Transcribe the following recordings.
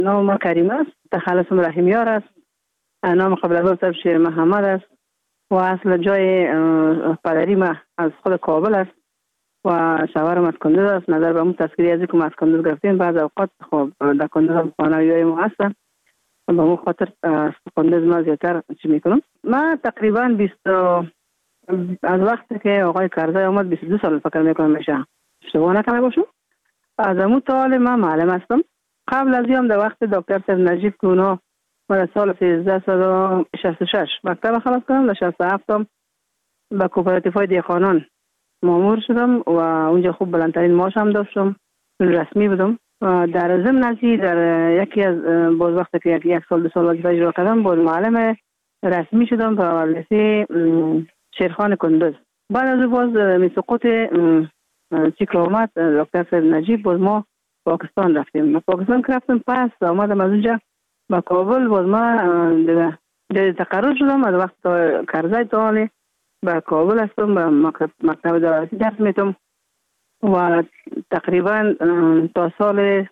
نام ما کریم است، تخلصم رحیمیار است. نام قبل از آن شیر محمد است و اصل جای پدری ما از خود کابل است و شوهرم از کندوز است. نظر به اون تذکری ازی که از کندوز گرفتیم، بعض اوقات خب در کندوز هم خانویای ما هستن، به اون خاطر کندوز ما زیادتر چی میکنم. ما تقریبا از وقتی که آقای کرزی آمد 22 سال فکر میکنم میشه، اشتباه نکنه باشم. از اون تا ما معلم هستم. قبل از این در وقت دکتر سید نجیب که اونا در سال 1366 مکتب خلاص کردم، در 67 به کوپراتیفای دیقانان مامور شدم و اونجا خوب بلندترین معاش هم داشتم، رسمی بودم. در ضمن ازی در یکی از باز وقتی که یک سال 2 سال وظیفه اجرا کردم، باز معلم رسمی شدم به لیسه شیرخان کندوز. بعد از باز می سقوط چیکل آمد دکتر سید نجیب، باز ما پاکستان رفتیم. پاکستان که رفتم پس آمدم از اونجا به کابل، باز ما تقرر شدم از وقت کرزی تا به کابل هستم، به مکتب دولتی درس میتم و تقریبا تا سال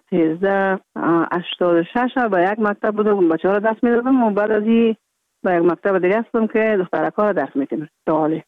1386 به یک مکتب بودم، بچه ها را درس میدادم و بعد از این به یک مکتب دیگه هستم که دخترک ها را درس میتم تا حالی.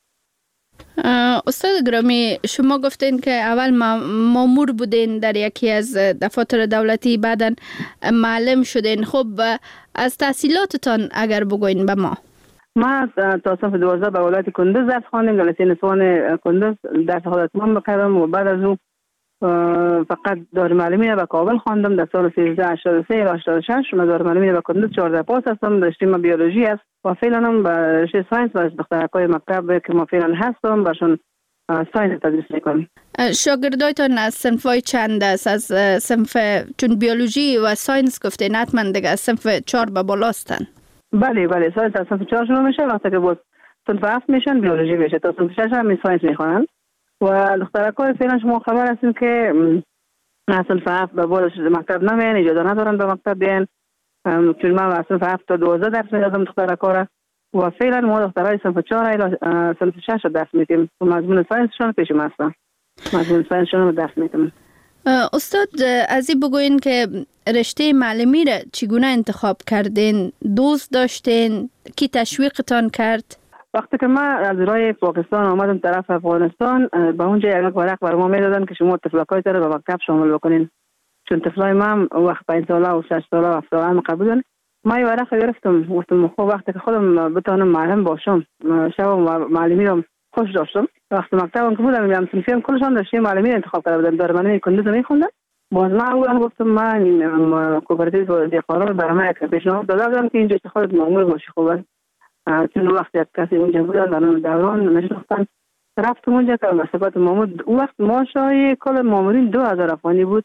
استاد گرامی، شما گفتین که اول مامور بودین در یکی از دفاتر دولتی، بعدن معلم شدین. خب از تحصیلاتتان اگر بگوین به ما. ما تا صنف 12 به ولایت کندوز درس خواندیم، در لیسه نسوان کندوز درس خود اتمام کردم و بعد از اون فقط دارالمعلمی به کابل خواندم. در سال 1383 و 86 من دارالمعلمی به کندوز 14 پاس هستم، رشته ما بیولوژی است و فعلا هم به رشته ساینس و دخترکای مکتب که ما فعلا هستم برشون ساینس تدریس میکنم. شاگردایتان از صنفای چند است؟ از صنف چون بیولوژی و ساینس گفتین، حتما دیگه از صنف 4 به بالاستن. بله ساینس از صنف 4 شروع میشه، وقتی که بود صنف 7 میشن بیولوژی میشه، تا صنف 6 هم ساینس میخوانن و دخترکای فعلا شما خبر هستین که صنف 7 به بالا مکتب نمیان، اجازه ندارن به مکتب بیان، چون من صنف 7 تا 12 درس میدادم دخترکا را و فعلا ما دخترای صنف 4 الی صنف 6 درس میدیم و مضمون ساینسشون پیش ما هستن، مضمون ساینسشون درس میدیم. استاد از این بگوین که رشته معلمی را چگونه انتخاب کردین؟ دوست داشتین؟ کی تشویقتان کرد؟ وقتی که ما از راه پاکستان آمدم طرف افغانستان، به اونجا یک ورق بر ما میدادن که شما طفلکای تر به مکتب شامل بکنین، چون طفلای ما هم وقت 5 ساله و 6 ساله و 7 ساله هم قبولن. ما یه ورق گرفتم، گفتم خب وقتی که خودم بتونم معلم باشم، شب معلمی رو خوش داشتم. وقتی مکتبم که بودم میام صنفیم کلشان رشته معلمی انتخاب کرده بودم، دارالمعلمی کندوز میخوندم. باز من اول گفتم من کوپراتیو دیقانان برام یک پیشنهاد دادم که اینجا خودت مامور باشی. خوبه چون وقتی کسی اونجا بودن برام دوران نشستن، رفتم اونجا که مسابقات مامور. اون وقت معاشای کل مامورین 2000 افغانی بود.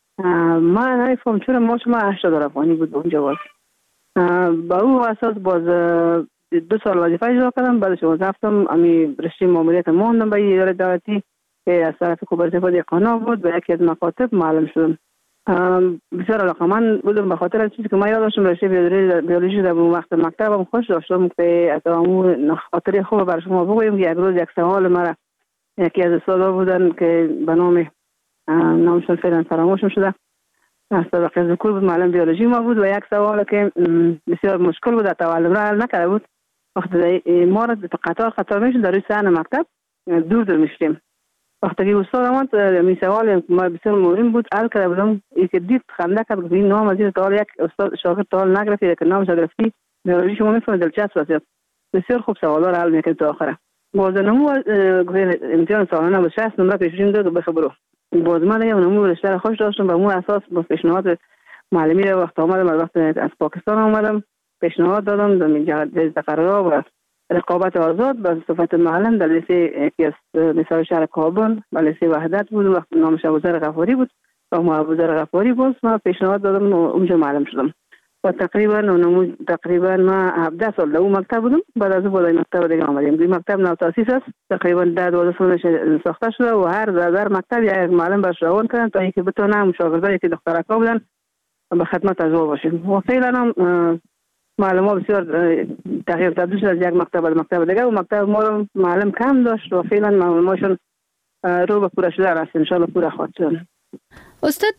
من نمیفهم چرا معاش ما 8000 افغانی بود اونجا. باز با او اساس باز 2 سال وظیفه اجرا کردم، بعدش رفتم امی رشته ماموریت ماندم به اداره دولتی که از طرف کوپراتیو دیقانان بود، به یکی از مکاتب معلم شدم. بسیار علاقه‌مند بودم به خاطر از چیزی که من یاد داشتم رشته بیولوژی در اون وقت مکتبم خوش داشتم که از اون خاطره خوب برای شما بگویم که یک روز یک سوال مرا یکی از استادا بودن که به نامشون فعلا فراموشم شده، استاد ذکر بود، معلم بیولوژی ما بود و یک سوال که بسیار مشکل بود تعلم را حل نکرده بود. وقتی ما را قطار میشد در روی صحن مکتب دور میشدیم، وقتی که استاد آمد می سوال ما بسیار مهم بود حل کرده بودم، که دید خنده کرد که این نام از این تا یک استاد شاگرد تا حل نگرفتی که نامش گرفتی بیولوژی شما میفهمید دلچسب است. بسیار خوب سوالا را حل میکرد تا آخره. موازنمو امتحان سالانه با 60 نمره پیشین داد و بخبرو. باز من دیگه اونمو رشته را خوش داشتم و اون اساس با پیشنهاد معلمی را وقت آمدم، از وقت از پاکستان آمدم پیشنهاد دادم در تقرر و رقابت آزاد به صفت معلم در لیسه یکی از لیسه‌های شهر کابل و لیسه وحدت بود. وقت نامش ابوذر غفاری بود و ما ابوذر غفاری باز ما پیشنهاد دادم و اونجا معلم شدم و تقریبا ما 17 سال در اون مکتب بودم. بعد از اون بالای مکتب دیگه آمدیم. این مکتب نو تاسیس است، تقریبا 10-12 سال ساخته شده و هر مکتب یک معلم برش روان کردن تا اینکه بتونن شاگردایی که دخترکا بودن به خدمت از او باشیم. و فعلا هم معلم ها بسیار تغییر تبدیل شد از یک مکتب به مکتب دیگه و مکتب ما رو معلم کم داشت و فعلا معلماشون رو به پوره شده است، ان شاء الله پوره خواهد شد. استاد،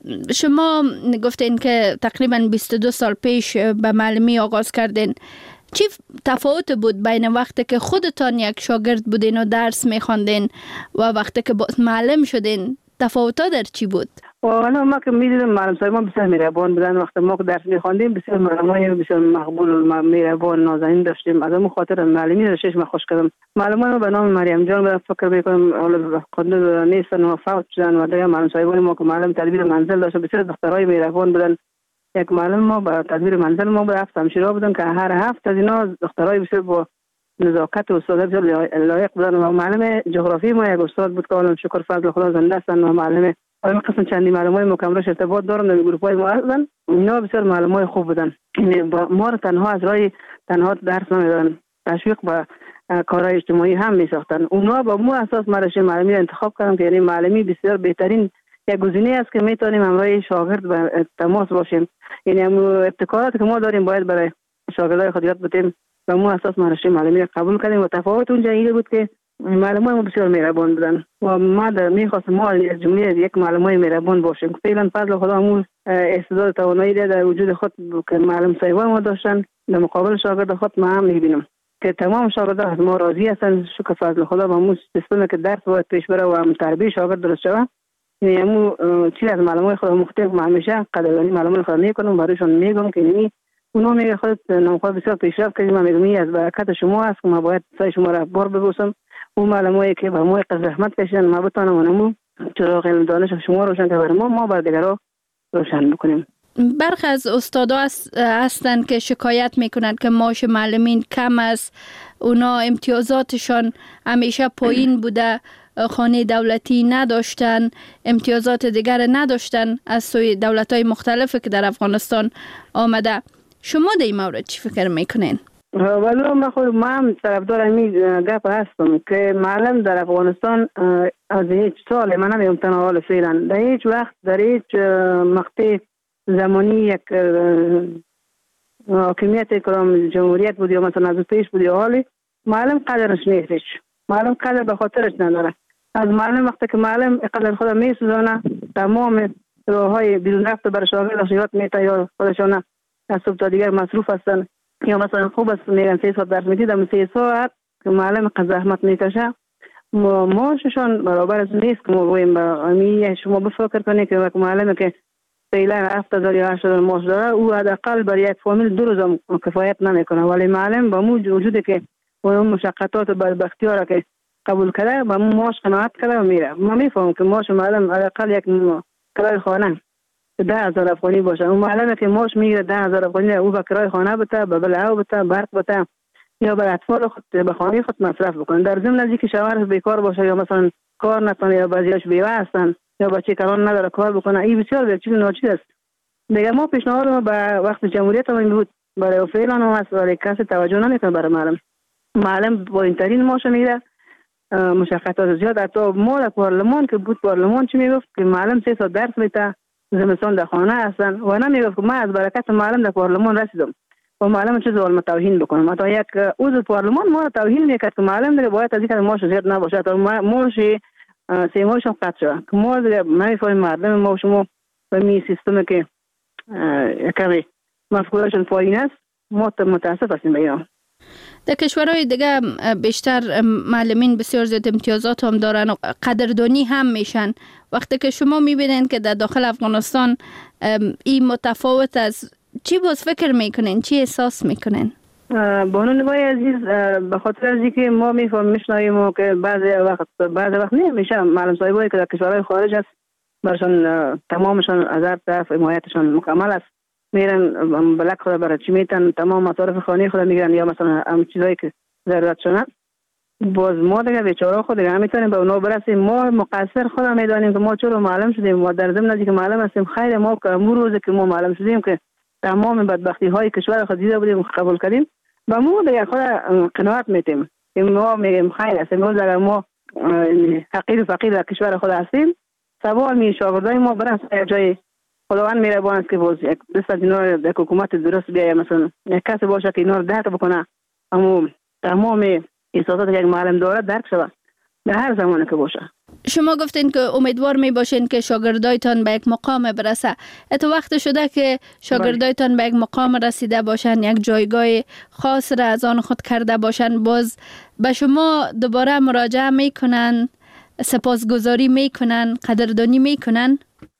شما گفتین که تقریبا 22 سال پیش به معلمی آغاز کردین. چی تفاوت بود بین وقتی که خودتان یک شاگرد بودین و درس میخواندین و وقتی که معلم شدین؟ تفاوت‌ها در چی بود؟ واقعا ما که می‌دیدیم معلم صاحب ما بسیار مهربان بودن. وقتی ما که درس می‌خواندیم بسیار معلمای بسیار مقبول و مهربان نازنین داشتیم. از اون خاطر معلمی رشش ما خوش کردم. معلمان ما به نام مریم جان بود، فکر می‌کنم حالا خود نیستن و فوت شدن و دیگه معلم صاحب ما که معلم تدبیر منزل داشت، بسیار دخترای مهربان بودن. یک معلم ما با تدبیر منزل ما بود، هفت همشیرا بودن که هر هفت از اینا دخترای بسیار با نزاکت و استاد بسیار لایق بودن. و معلم جغرافی ما یک استاد بود که الان شکر فضل خدا زنده هستن و معلم این قسم چندی معلمای مکملش ارتباط دارم در گروه‌های ما هستن. اینا بسیار معلمای خوب بودن. ما رو تنها از راه تنها درس نمیدادن، تشویق به کارهای اجتماعی هم میساختن. اونا با مو اساس مرشه معلمی رو انتخاب کردم که یعنی معلمی بسیار بهترین یک گزینه است که میتونیم همراه شاگرد به تماس باشیم. یعنی ابتکاراتی که ما داریم باید برای شاگردای خود یاد بدیم. و مو اساس مرشه معلمی رو قبول کردیم و تفاوت اونجا این بود که معلمان ما بسیار مهربان بودن و ما می‌خواستم ما از جمله یک معلمای مهربان باشیم. فعلا فضل خدا همون استعداد توانایی در وجود خود که معلم صاحب ما داشتن در مقابل شاگرد خود ما هم می‌بینیم که تمام شاگردان از ما راضی هستند. شکر فضل خدا با همون سیستمی که درس باید پیش بره و هم تربیت شاگرد درست شود. یعنی همون چیز از معلمای خود مختلف ما همیشه قدردانی معلمان خود میکنم، برایشون میگم که یعنی اونا میگه خود نامخواه بسیار پیشرفت کردیم. من میگم از برکت شما است که ما باید سای شما را بار ببوسم. اون معلمایی که با ما زحمت کشیدن ما بتونم اونمو چراغ علم دانش شما روشن که بر ما بر دیگران روشن بکنیم. برخی از استادا هستند که شکایت میکنند که معاش معلمین کم است، اونا امتیازاتشان همیشه پایین بوده، خانه دولتی نداشتن، امتیازات دیگر نداشتن از سوی دولت‌های مختلفی که در افغانستان آمده. شما در این مورد چی فکر میکنین؟ ولی ما هم طرفدار این گپ هستم که معلم در افغانستان از هیچ سال من نمیم تنها فعلا در هیچ وقت در هیچ مقطع زمانی یک حاکمیت کدام جمهوریت بود یا مثلا از پیش بود یا حالی معلم قدرش نیستش. معلم قدر به خاطرش نداره. از معلم وقتی که معلم قدر خود میسوزانه تمام راههای بیرون رفت برای شاگردش یاد میته یا خودشان از صبح تا دیگر مصروف هستن یا مثلا خوب است میگن 3 ساعت درس میدیدم 3 ساعت که معلم قد زحمت میکشه معاششان برابر از نیست که ما بگوییم با شما بفکر کنید که معلمی که فعلا 7000 یا 8000 معاش داره او حداقل برای یک فامیل 2 روز کفایت نمیکنه، ولی معلم با وجودی که اون مشقتات و بدبختی ها را که قبول کرده با معاش قناعت کرده و میره. ما میفهمم که معاش معلم حداقل یک کرای خانه 10,000 افغانی باشه. اون معلمی که معاش میگیره 10,000 افغانی او به کرای خانه بده، به بلعه بده، برق بده یا برای اطفال خود به خانه خود مصرف بکنه. در ضمن از اینکه شوهرش بیکار باشه یا مثلا کار نکنه یا بعضیاش بیوه هستن یا بچه کاران نداره کار بکنه، این بسیار چیز ناچیز است. دیگه ما پیشنهاد ما به وقت جمهوریت هم بود برای فعلا هم هست ولی کسی توجه نمیکنه برای معلم با این ترین معاش میگیره، مشقتات زیاد. حتی ما در پارلمان که بود پارلمان چی میگفت که معلم 3 ساعت درس میده زمستان در خانه هستن و نمیگفت که من از برکت معلم در پارلمان رسیدم و معلم چه ظلم توهین بکنم. حتی یک عضو پارلمان ما توهین میکرد که معلم دیگه باید از اینکه معاش زیاد نباشه تا معاش 3 ماهش هم قطع شد که ما دیگه نمیفهمیم مردم ما و شما به می سیستمی که کمی مفکورشون پایین است ما متاسف هستیم به اینا. در کشورهای دیگه بیشتر معلمین بسیار زیاد امتیازات هم دارن و قدردانی هم میشن. وقتی که شما میبینین که در داخل افغانستان این متفاوت از چی باز فکر میکنین؟ چی احساس میکنین؟ بانو نوای عزیز به خاطر از اینکه ما میشنویم که بعضی وقت نمیشه معلم صاحبایی که در کشورهای خارج است برشان تمامشان از هر طرف حمایتشان مکمل است، میرن بلک خود برای چی میتن تمام مصارف خانه خود میگیرن یا مثلا هم چیزایی که ضرورت شدن. باز ما دیگه بیچاره خود دیگه میتونیم به اونا برسیم. ما مقصر خود میدانیم که ما چرا معلم شدیم و در ضمن اینکه معلم هستیم خیر ما که امروز روزی که ما معلم شدیم که تمام بدبختی های کشور خود دیده بودیم قبول کردیم و ما دیگه خود قناعت میتیم که ما میگیم خیر است. امروز اگر ما فقیر و فقیر در کشور خود هستیم سوال می شاگردای ما برن جای خداوند مهربان است که باز یک دست از اینا یک حکومت درست بیایه، مثلا یک کسی باشه که اینا رو درک بکنه اما تمام احساسات که یک معلم داره درک شود در هر زمانی که باشه. شما گفتین که امیدوار می باشین که شاگردایتان به یک مقام برسه. اتو وقت شده که شاگردایتان به یک مقام رسیده باشن، یک جایگاه خاص را از آن خود کرده باشن، باز به شما دوباره مراجعه میکنن، سپاسگزاری میکنن، قدردانی میکنن؟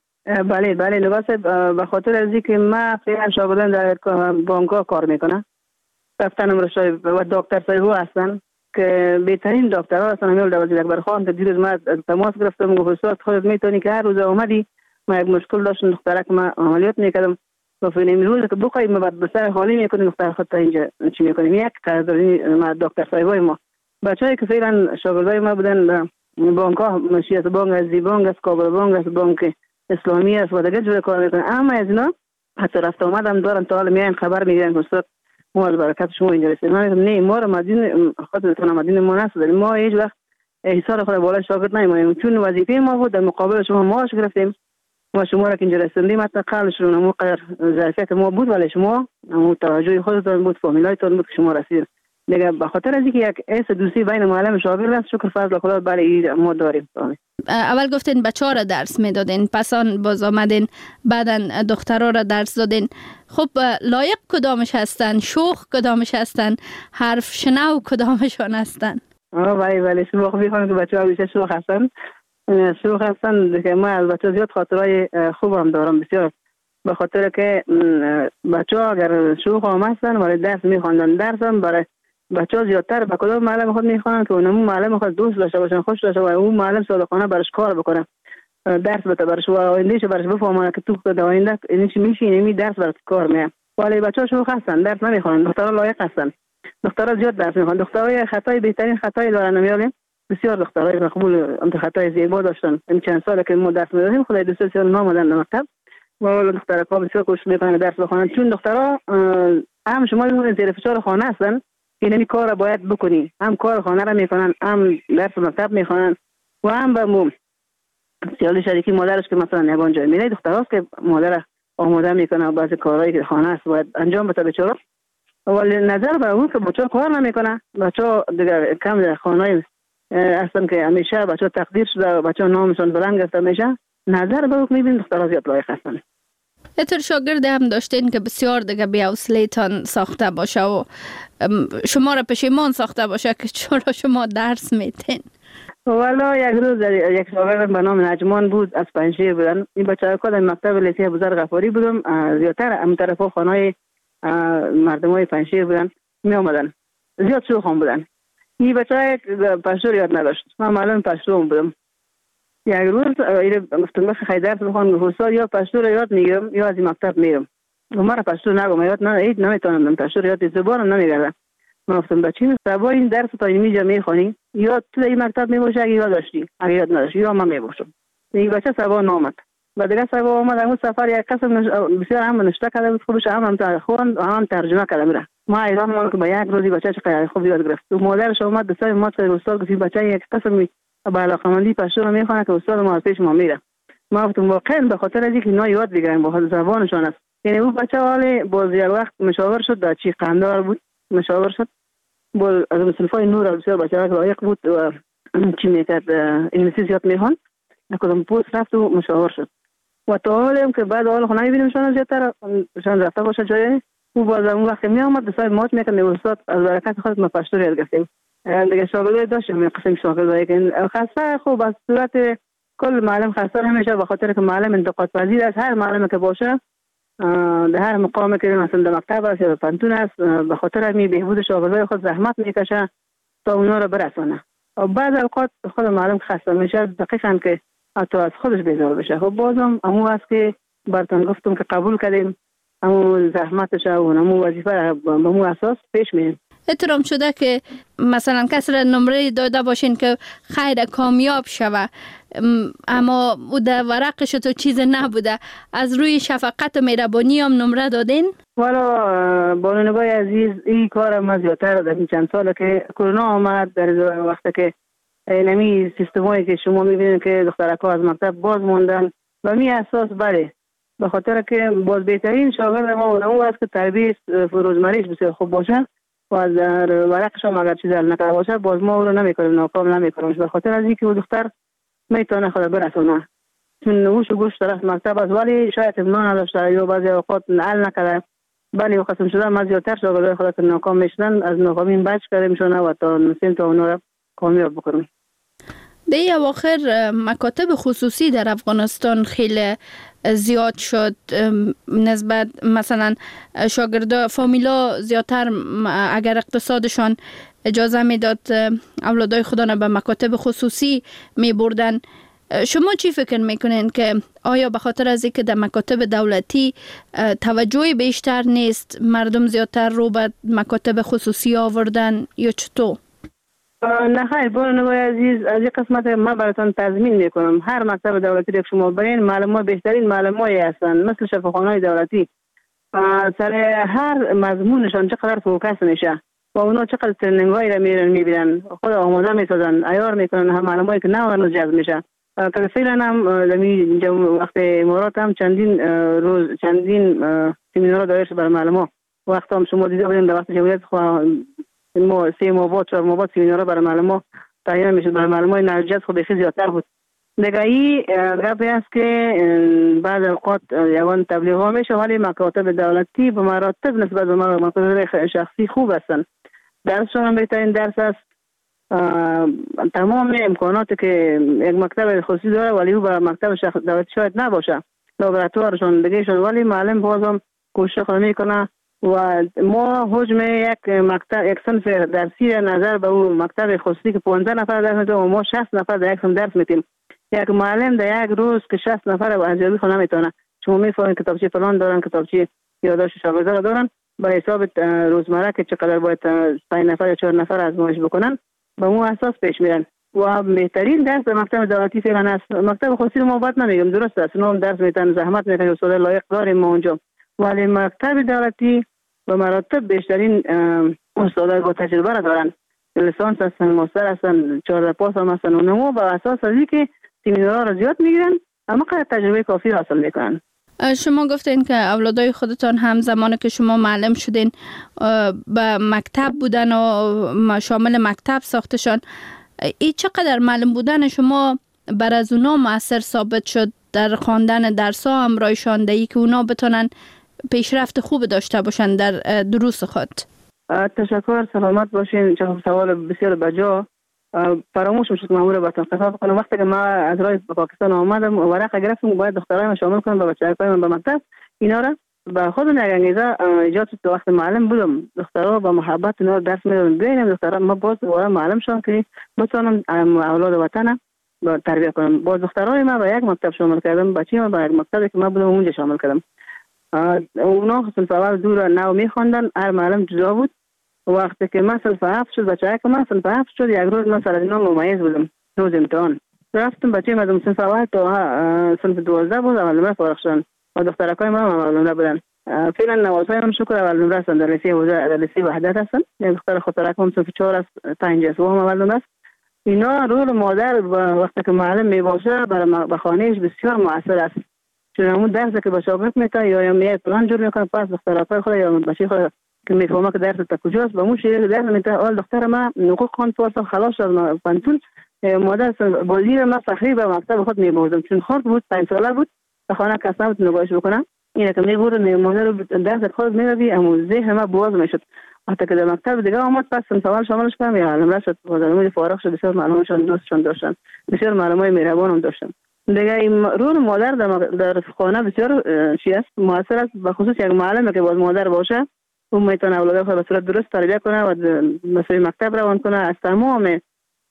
بله لباس به خاطر از اینکه من فعلا شاگردان در بانک‌ها کار میکنم، رفتن امروزای و دکتر صاحب هستن که بهترین دکترها هستن. امیل دوازی اکبر خان که دیروز من تماس گرفتم گفت استاد خودت میتونی که هر روز اومدی، ما یک مشکل داشتم دخترک ما عملیات میکردم، گفتم امروز که بخوای ما بعد بسر خالی میکنیم دختر خودت اینجا چی میکنیم. یک قدردانی ما دکتر صاحبای ما، بچه‌ای که فعلا شاگردای ما بودن بانک‌ها، مشیت بانک، از بانک، از کابل بانک، از بانک اسلامی است و دیگه جور کار میکنن. اما از اینا حتی رفت آمدم دارن تا حالا میان خبر میگیرن که استاد ما از برکت شما اینجا رسیدیم. من میگم نه، ما رو مدین خودتون مدین ما نسازید، ما هیچ وقت حساب خود بالا شاگرد نمیمونیم، چون وظیفه ما بود در مقابل شما معاش گرفتیم، ما شما را که اینجا رسوندیم. حتی قبلشون مو قدر ظرفیت ما بود ولی شما مو توجه خودتون بود، فامیلایتون بود که شما رسیدید. دیگه به خاطر از اینکه یک اس دوستی بین معلم شاگرد است، شکر فضل خدا برای ما داریم. اول گفتین بچه‌ها را درس میدادین، پس آن باز آمدین بعدن دخترها را درس دادین. خب لایق کدامش هستن؟ شوخ کدامش هستن؟ حرف شنو کدامشان هستن؟ بله شوخ میخوام که بچه‌ها بیشتر شوخ هستن. شوخ هستن که من از بچه‌ها زیاد خاطرهای خوبم دارم بسیار، به خاطر که بچه‌ها اگر شوخ هم هستن ولی درس میخواندن، درسم برای بچه‌ها زیادتر به کدام معلم خود میخوانن که اونم معلم خود دوست داشته باشن، خوش داشته باشن، اون معلم صادقانه برش کار بکنه، درس بده برش و آیندهش برش بفهمونه که تو در آینده این چی میشه، این درس برات کار میاد. ولی بچه‌ها شوخ هستن، درس نمیخوانن، دخترها لایق هستن، دخترها زیاد درس میخوان. دخترها خطای بهترین خطای دارن نمیاریم، بسیار دخترای مقبول انت خطای زیبا داشتن. این چند ساله که ما درس میدادیم خدای دوست سال نامدن در مکتب و دخترها بسیار کوشش میکنن درس بخونن، چون دخترها هم شما میبینید زیر فشار خانه هستن، این کار باید بکنی، هم کار خانه را میکنن، هم درس مکتب میخوانن و هم به سیالی شریکی مادرش که مثلا یگان جای میره دختراست که مادر آماده میکنه بعضی کارهایی که خانه است باید انجام بده بیچاره. ولی نظر به اون که بچه‌ها کار نمیکنه، بچه‌ها دیگه کم در خانه هستن که همیشه بچه‌ها تقدیر شده، بچه‌ها نامشون بلند گرفته میشه، نظر به اون میبینید دخترها زیاد لایق هستن. اتر شاگرد هم داشتین که بسیار دیگه بی‌حوصله تان ساخته باشه و شما را پشیمان ساخته باشه که چرا شما درس میتین؟ والا یک روز یک شاگرد به نام نجمان بود، از پنجشیر بودن. این بچه‌ها که در مکتب لیسه بزرگ غفاری بودم، زیادتر هم طرفا خانه‌های مردمای پنجشیر بودن می آمدن، زیاد شوخ هم بودن. این بچه‌ها پشتو یاد نداشت، من معلم پشتو بودم. یک روز گفتم بس خیلی درس بخوام، استاد یا پشتو رو یاد میگیرم یا از این مکتب میرم. مرا پشتو نگم، یاد نمیتونم، پشتو یاد زبانم نمیگردم. من گفتم بچه‌ها سبا این درس تا اینجا میخونی یا تو این مکتب میباشه، اگه یاد داشتی، اگه یاد نداشتی یا من میباشم. این بچه سبا نامد و دیگه سبا آمد. اون سفر یک قسم بسیار هم نشته کرده بود، خوبش هم خوان هم ترجمه کرده میره. ما ایران مال که با یک روزی بچه چقدر خوب یاد گرفت. تو مادرش اومد دستای ما که استاد گفت بچه یک قسم با علاقه‌مندی پشتو رو میخونه که استاد ما پیش ما میره. ما گفتم واقعا به خاطر اینکه اینا یاد بگیرن با زبانشون است. یعنی اون بچه حالی باز یک وقت مشاور شد، در چی قندار بود مشاور شد، بول از مصنفای نور بسیار بچه‌ها که لایق بود و چی میکرد انگلیسی زیاد میخوان، نکدام پوست رفت و مشاور شد. و تا حالی هم که بعد حال خونه میبینیم شان زیادتر شان رفته باشه جایی، او باز اون وقت میامد دستای مات میکنه استاد از برکت خود ما پشتو یاد گرفتیم. دیگه شاگردای داشتیم قسم شاگردایی که خاصه خوب از صورت کل معلم خاصه نمیشه، به خاطر که معلم انتقاد پذیر است. هر معلم که باشه در هر مقام که مثلا در مکتب است یا پانتون است، به خاطر همین بهبود شاگردای خود زحمت میکشه تا اونا رو برسونه. و بعض اوقات خود معلم خسته میشه دقیقاً که حتی از خودش بیزار بشه. خب بازم همون است که براتون گفتم که قبول کردیم همون زحمتش و همون وظیفه به همون اساس پیش میریم. احترام شده که مثلا کسی را نمره داده باشین که خیر کامیاب شوه، اما او در ورقش تو چیز نبوده، از روی شفقت و مهربانی هم نمره دادین؟ والا بانوای عزیز این کار ما زیادتر در این چند ساله که کرونا آمد، در وقتی که نمی سیستمایی که شما میبینید که دخترکا از مکتب باز موندن و می اساس بله، به خاطر که باز بهترین شاگرد ما اون است که تربیت روزمریش بسیار خوب باشه و در ورقش هم اگر چیزی نکرده باشه باز ما او رو نمیکنیم، ناکام نمیکنیم، به خاطر از اینکه او دختر میتونه خود برسونه. چون نوش و گوش طرف مکتب از ولی شاید ابنا نداشته یا بعضی اوقات حل نکرده، ولی و قسم شده ما زیادتر شاگردای خود که ناکام میشدن از ناکامی بچ کردیم شونه و تا نسیم تا اونا را کامیاب بکنیم. در اواخر مکاتب خصوصی در افغانستان خیلی زیاد شد، نسبت مثلا شاگردا فامیلا زیادتر اگر اقتصادشان اجازه میداد اولادای خودانه به مکاتب خصوصی می بردن. شما چی فکر میکنین که آیا به خاطر از اینکه در مکاتب دولتی توجه بیشتر نیست مردم زیادتر رو به مکاتب خصوصی آوردن یا چطور؟ نه خیر، بانوی عزیز، از این قسمت ما براتون تضمین میکنم هر مکتب دولتی که شما برین معلومات بهترین معلوماتی هستن، مثل شفاخانه‌های دولتی سر هر مضمونشان چقدر فوکس میشه و اونا چقدر ترنینگ هایی را میبینن، خود آماده میسازن، عیار میکنن هم معلوماتی که نه جذب میشه. که فعلا هم وقت امارات هم چندین روز چندین سمینار دایر شد برای معلومات. وقت هم شما دیده بودین در وقت جمهوریت ما 3 ماه بعد 4 ماه بعد سمینارها برای معلومات تعیین میشد، برای معلومات نرجس خود خیلی زیادتر بود. دیگه این گپی است که بعض اوقات یوان تبلیغ ها میشه، ولی مکاتب دولتی به مراتب نسبت به مکاتب شخصی خوب هستن. درسشون هم بهترین درس است. تمام امکاناتی که یک مکتب خصوصی داره ولی او به مکتب دولتی شاید نباشه، لابراتوارشون بگیشون، ولی معلم بازم کوشش خود میکنه و ما حجم یک مکتب یک صنف درسی نظر به اون مکتب خصوصی که 15 نفر درس میتونه و ما 60 نفر در یک صنف درس میتیم. یک معلم در یک روز که 60 نفر رو ارزیابی کنه نمیتونه. شما میفهمید کتابچه پلان دارن، کتابچه یادداشت شاگردا دارن، به حساب روزمره که چقدر باید 5 نفر یا 4 نفر آزمایش بکنن به اون اساس پیش میرن و بهترین درس در مکتب دولتی فعلا است. مکتب خصوصی ما باید نمیگم، درست است، اونا درس میتن، زحمت میکنن، استاد لایق داریم ما اونجا، ولی مکتب دولتی به مراتب بیشترین استادای با تجربه را دارن، لیسانس هستن، ماستر هستن، 14 پاس هم هستن، اونها با اساس از اینکه سمینارها را زیاد میگیرن اما قدر تجربه کافی حاصل میکنن. شما گفتین که اولادای خودتان هم زمانی که شما معلم شدین به مکتب بودن و شامل مکتب ساختشان، این چقدر معلم بودن شما بر از اونا مؤثر ثابت شد در خواندن درس‌ها همراهشان دهی که اونا بتونن پیشرفت خوب داشته باشن در دروس خود؟ تشکر، سلامت باشین. چون سوال بسیار بجا، فراموش میشد مامور با تنقیح کنم. وقتی که ما از راه پاکستان آمدم ورق گرفتم باید دخترای ما شامل کنم با بچه‌های من به مکتب، اینا را به خودم یک انگیزه ایجاد شد. وقت معلم بودم دخترها با محبت اینا درس میدادن، ببینم دخترها ما باز دوباره معلم شدم که بتونم اولاد وطن با تربیت کنم. باز دخترای ما به یک مکتب شامل کردم، بچه‌ها ما به یک مکتبی که ما بودم اونجا شامل کردم. اونا صنف اول دور نو میخواندن، هر معلم جدا بود. وقتی که من صنف 7 شد، بچه‌ها که من صنف 7 شد، یک روز من سر اینا ممیز بودم، روز امتحان رفتم، بچه مدام صنف اول تا صنف 12 بود، اول نمره فارغ شدن و دخترکای من اول نمره بودن. فعلا نوازهای من شکر اول نمره هستن، در لیسه وحدت هستن. یک دختر خطرک هم صنف 4 است، 5 است، و هم اول نمره است. اینا رول مادر وقتی که معلم میباشه برای خانهش بسیار مؤثر است، چون همون درسی که به شاگرد میده یا میاد پلان جور میکنه، پس دخترکای خود یا بچه خود که میفهمه که درس تا کجاست به اون شیء درس میده. اول دختر ما حقوق خوان تو خلاص شد پنتون، مادر بازی ما فخری به مکتب خود میبردم، چون خرد بود، 5 ساله بود، خانه کس نبود نگاهش بکنم. اینه که میبرد مادر درس خود میدادی، اما ذهن ما باز میشد. حتی که در مکتب دیگه آمد، پس سوال شاملش کردم، یا علم شد بازارمون فارغ شد، بسیار معلومشون دوستشون داشتن، بسیار معلومای مهربان هم داشتن. دیگه این رول مادر در خانه بسیار چی است، موثر است، به خصوص یک معلم که باز مادر باشه، اون میتونه اولاد خود به صورت درست تربیت کنه و مسئله مکتب روان کنه، از تمام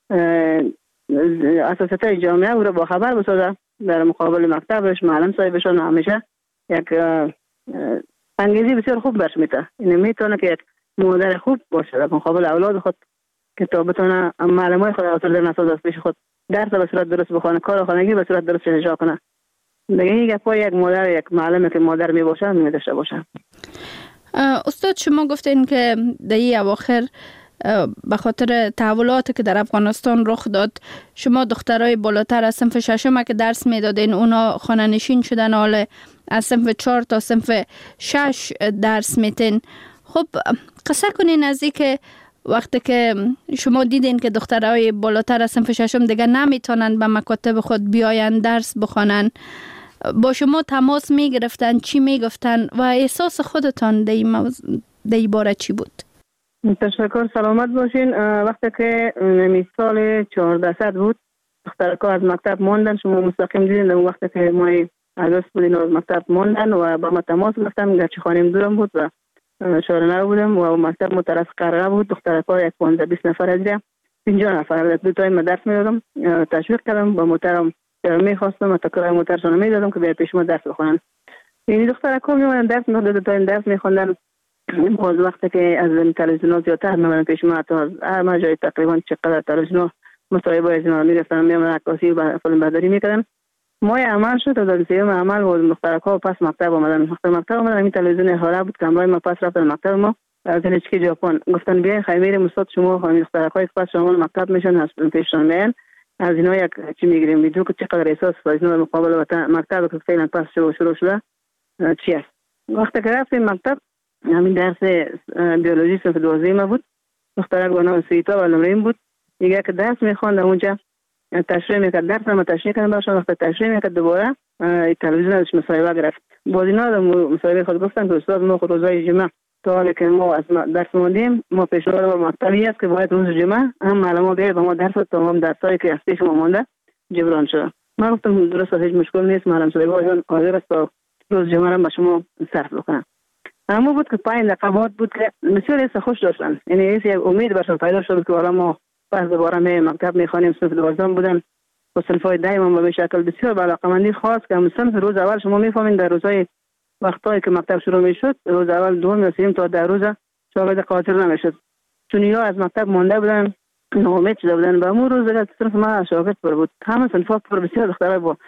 اساسات جامعه او را با خبر بسازه. در مقابل مکتبش معلم صاحبشون همیشه یک انگیزه بسیار خوب برش میده. این میتونه که یک مادر خوب باشه در مقابل اولاد خود که تا بتونه معلمای خود اصلا در نساز از پیش خود درس به صورت درست بخونه، کار خانگی به صورت درست اجرا کنه. دیگه این گپا یک مادر، یک معلم که مادر می باشه میداشته باشه. استاد شما گفتین که در این اواخر به خاطر تحولاتی که در افغانستان رخ داد شما دخترای بالاتر از صنف 6 که درس میدادین اونا خانه نشین شدن، حالا از صنف 4 تا صنف 6 درس میتین. خب قصه کنین از این که وقتی که شما دیدین که دخترای بالاتر از صنف ششم دیگه نمیتونن به مکاتب خود بیاین درس بخوانن، با شما تماس میگرفتن، چی میگفتن و احساس خودتان در این باره چی بود؟ تشکر، سلامت باشین. وقتی که سال 1400 بود دخترکا از مکتب ماندن، شما مستقیم دیدین وقتی که ما آگوست بودین از مکتب ماندن و با ما تماس گرفتن، گرچه خانم دورم بود و شهرنو بودم و مکتب مترس قراره بود. دخترکا یک 15-20 نفر از 50 نفر دو تای ما درس میدادم، تشویق کردم با محترم میخواستم تکرار محترشان میدادم که به پیش ما درس بخونن. این دخترکا میومدن درس میخوندن، دو تای درس میخوندن. باز وقتی که از تلویزیون زیادتر میومدن پیش ما، تا هر جای تقریبا چقدر تلویزیون مصاحبه از اینا میرفتن، میومدن عکاسی و فیلم برداری میکردن. ما عمل شد تا سیوم عمل و دخترکا پس مکتب اومدن. مکتب اومدن، این تلویزیون حالا بود کامرای ما پس رفتن مکتب ما از هلیچکی ژاپن. گفتن بیاین خیمه استاد شما خانم دخترکای پس شما مکتب میشن از پیششون میان، از اینا یک چی میگیریم ویدیو که چقدر احساس از اینا مقابل وطن مکتب که فعلا پس شروع شده چی است. وقتی که رفتیم مکتب همین درس بیولوژی صنف 12 ما بود. دخترک با نام سویتا و نمرین بود. دیگه که درس میخوند اونجا تشریح میکرد، درس ما تشریح کردن باشم. وقتی تشریح میکرد دوباره تلویزیون ازش مصاحبه گرفت. باز اینا مصاحبه خود گفتن که استاد ما خود روزای جمعه تا حالی که ما از درس موندیم ما پیشنهاد ما مکتبی است که باید روز جمعه هم معلومات بیاید با ما درس تمام درسایی که از پیش ما مونده جبران شد. من گفتم درست هیچ مشکل نیست، معلم صاحب حاضر است تا روز جمعه را به شما صرف بکنم. اما بود که 5 لقبات بود که بسیار حس خوش داشتن، یعنی یک امید برشون پیدا شد که حالا ما پس دوباره مکتب میخوانیم. صنف 12 بودن و صنفای دایم به شکل بسیار با علاقه‌مندی خاص که صنف روز اول شما میفهمین در روزهای وقتایی که مکتب شروع میشد روز اول دوم یا سوم تا در روز شاگرد قاطر نمیشد، چون یا از مکتب مونده بودن ناامید شده بودن. با امروز دیگه صرف ما شاگرد پر بود، همه صنفا پر بسیار دخترای با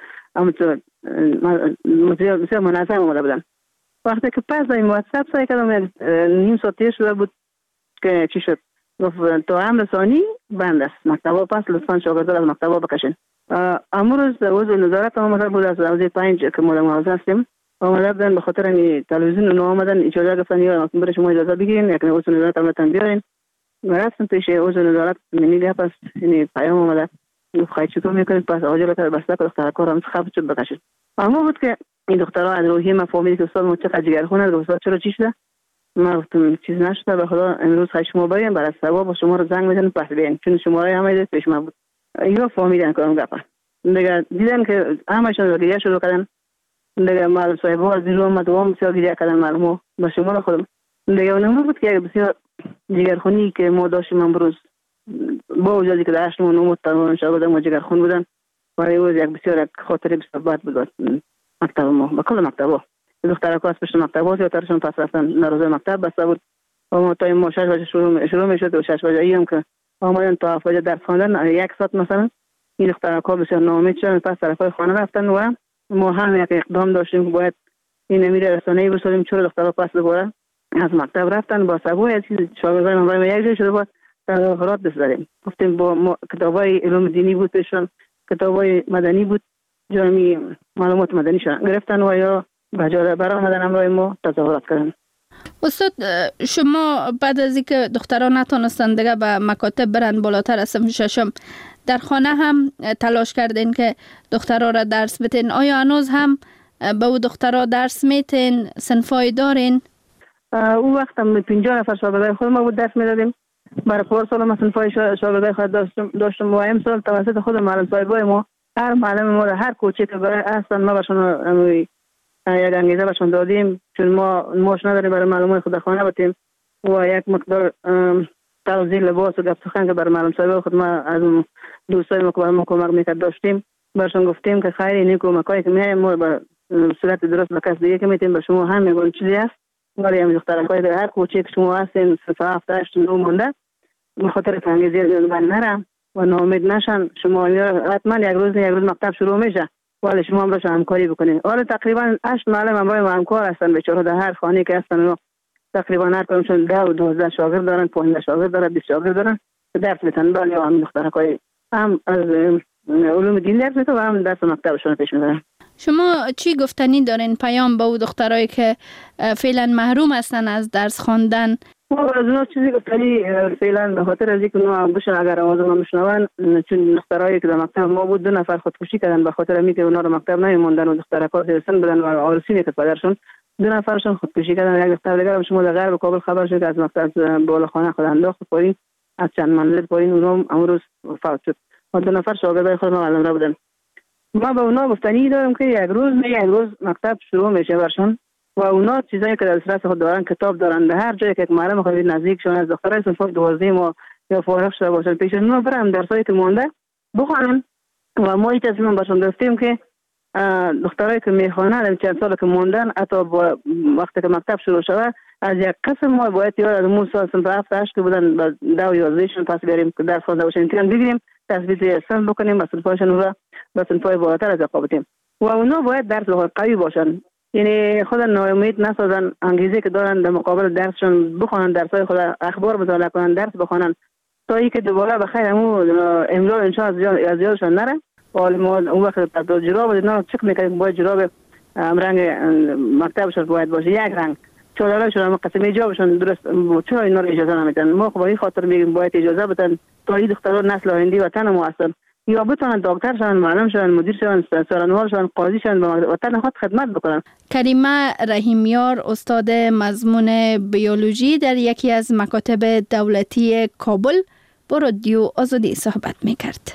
بسیار منظم اومده بودن. وقتی که پس این واتساپ سعی کردم نیم ساعت شده بود که چی شد، گفت تا امر ثانی بند است مکتبا، پس لطفا شاگردان از مکتبا بکشین. امروز عضو نظارت آمده بود از روزه 5 که ما موظف هستیم، آمده بودن به خاطر این تلویزیون نو آمدن اجازه گفتن یا برای شما اجازه بگیرین، یک عضو نظارت آمدن بیارین. رفتم پیش عضو نظارت میگه پس این پیام آمده گفت خواهید چطور میکنید، پس عاجل تر بسته که دختر کارم خراب شد بکشید. اما بود که این دخترها از روحیه من فهمیدی که استاد ما چقدر جگرخون است. استاد چرا چی شده؟ من گفتم چیز نشده، به خدا امروز خواهید شما بریم برای ثواب شما رو زنگ بزنید پس بیاین، چون شماره همه پیش من بود. اینا فهمیدن که اون گپه دیگه دیدن که همشون گریه شروع کردن. دیگه معلم صاحب از دیرو اومد و هم بسیار گریه کردن معلومو با شما رو خودم. دیگه اون بود که بسیار جگرخونی که ما داشتیم امروز با وجودی که داشتیم اون متقابل شاگرد ما جگرخون بودن و روز یک بسیار خاطره بسیار بد بود مکتب ما با کل مکتبا. دخترها از پشت مکتبا زیادترشون پس رفتن در روز مکتب بسته بود و ما تا ما 6 بجه شروع میشد و 6 بجه هم که آمدن تا 7 بجه درس خواندن، یک ساعت مثلا این دخترها بسیار ناامید شدن، پس طرفای خانه رفتن و ما هم یک اقدام داشتیم که باید این امیر رسانه‌ای برسونیم. چرا دخترها پس دوباره از مکتب رفتن با سبوی از شاگردان ما یک جای شده بود تظاهرات بزدیم. گفتیم با کتابای علوم دینی بود پیشون، کتابای مدنی بود، جامعه معلومات مدنی شدن گرفتن و یا بجاره برای آمدن امرای ما تظاهرات کردن. استاد شما بعد از اینکه دختران نتونستن دیگه به مکاتب برن بالاتر از صنف ششم، در خانه هم تلاش کردین که دخترها را درس بتین. آیا هنوز هم به او دخترها درس میتین؟ صنفای دارین؟ اون وقت هم 50 نفر شاگردای خود ما بود درس میدادیم. برای پارسال ما صنفای شاگردای خود داشتم و امسال توسط خود معلم صاحبای ما هر معلم ما را هر کوچه که برای اصلا ما باشون یک انگیزه باشون دادیم، چون ما ماش نداریم برای معلومات خود خانه بتیم و یک مقدار توزیع لباس و گپ سخن که برای معلم صاحب خود ما از دوستای ما که برای ما کمک میکرد داشتیم، برشون گفتیم که خیر این کمکایی که میایم ما به صورت درست به کس دیگه که میتیم به شما هم میگون چیزی است، ولی هم دخترکای در هر کوچه که شما هستین 7 8 9 مونده به خاطر انگیزه من نرم و ناامید نشن. شما حتما یک روز مکتب شروع میشه ولی شما هم باشه همکاری بکنید. حالا تقریبا 8 معلم همراه ما همکار هستن، بیچاره در هر خانه که هستن و تقریبا هر کدومشون 10 و 12 شاگرد دارن، 15 شاگرد دارن، 20 شاگرد دارن درس میتن. ولی هم دخترکای هم از علوم دین درس میتن و هم درس مکتبشون پیش میبرن. شما چی گفتنی دارین پیام با او دخترایی که فعلا محروم هستن از درس خواندن؟ و از اون چیزی گفتنی فعلا به خاطر از اینکه اونا بشن اگر آواز ما میشنون، چون دخترایی که در مکتب ما بود 2 نفر خودکشی کردن به خاطر اینکه اونا رو مکتب نمیموندن و دخترکا سن بدن و آرسینی که پدرشون 2 نفرشون خودکشی کردن. یک دختر دیگه هم شما در غرب کابل خبر شد که از مکتب بالاخانه خود انداخت پایین، از چند منزل پایین اونم امروز فوت شد. و 2 نفر شاگردای خود ما معلم را بودن. ما به اونا گفتنی دارم که یک روز مکتب شروع میشه برشون و اونا چیزایی که در دسترس خود دارن، کتاب دارن، به هر جایی که یک معلم خود نزدیکشون از دخترای صنف 12 ما یا فارغ شده باشن پیش اونا برن درسایی که مونده بخونن. و ما این تصمیم برشون گرفتیم که دخترایی که میخوانن چند سال که موندن حتی وقتی که مکتب شروع شده از یک قسم ما باید یاد از اون سال صنف 7 8 که بودن با 10 و 11 شون پس بریم که درس خوانده باشن امتحان بگیریم، تثبیت سن بکنیم و صنفاشون رو به صنفای بالاتر از رقابتیم. و اونا باید درس قوی باشن، یعنی خود ناامید نسازن، انگیزه که دارن در مقابل درسشون بخونن، درسای خود اخبار مطالعه کنن، درس بخونن تا اینکه دوباره بخیر همون املا انشاءالله از یادشون نره. حالا ما اون وقت تا جراب اینا چک میکنیم باید جراب رنگ مکتبشون باید باشه یک رنگ، چادرشون هم قسم جوابشون درست، چرا اینا رو اجازه نمیدن؟ ما خب این خاطر میگیم باید اجازه بدن تا این دختران نسل آینده وطن ما هستن یا بتونن دکتر شون، معلم شون، مدیر شون، سرانوار شون، قاضی شون، به وطن خود خدمت بکنن. کریمه رحیمیار استاد مضمون بیولوژی در یکی از مکاتب دولتی کابل با رادیو آزادی صحبت میکرد.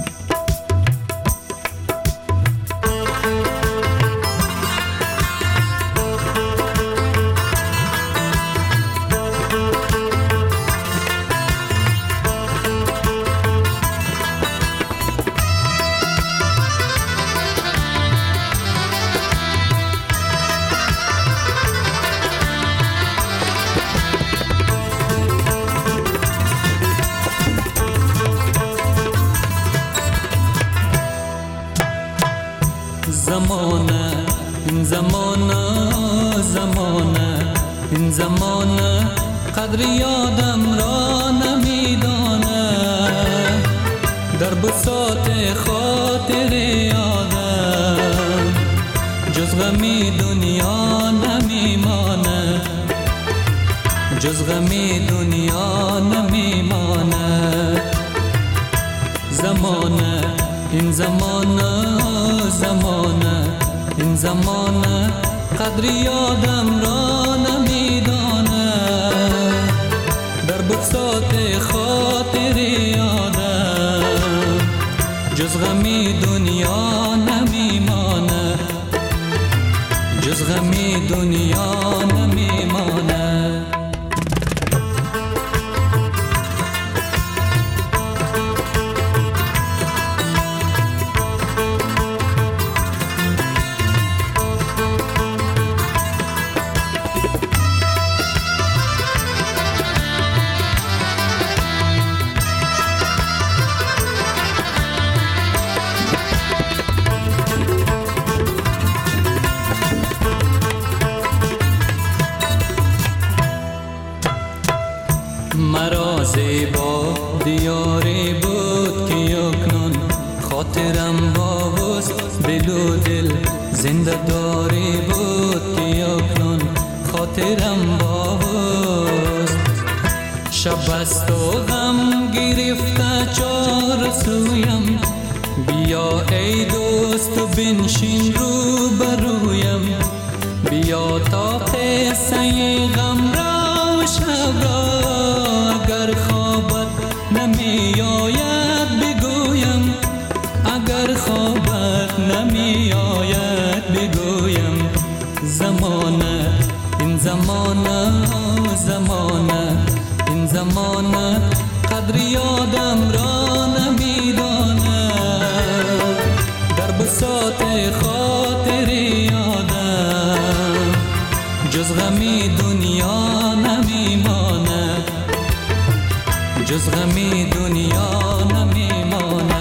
این زمانه قدر یادم را نمیدانه، در بساط خاطر یادم جز غمی دنیا نمیمانه، جز غمی دنیا نمیمانه. زمانه این زمانه قدر یادم را نمیدانه، در بساط خاطر یادم جز غمی دنیا نمیمانه، جز غمی دنیا نمیمانه. مرا زیبا دیاری بود که یکنون خاطرم با حسن دل و دل زنده داری بود که یکنون خاطرم با حسن. شب است و غم گرفته چار سویم، بیا ای دوست و بنشین رو برویم، بیا تا قصه غم را و شب را اگر خوابت نمی آید بگویم، اگر خوابت نمی آید بگویم. زمانه این زمانه قدر یادم را نمیدانه، در بساط خاطر یادم جز غمی دنیا نمیمانه، جز غمی دنیا نمیمانه.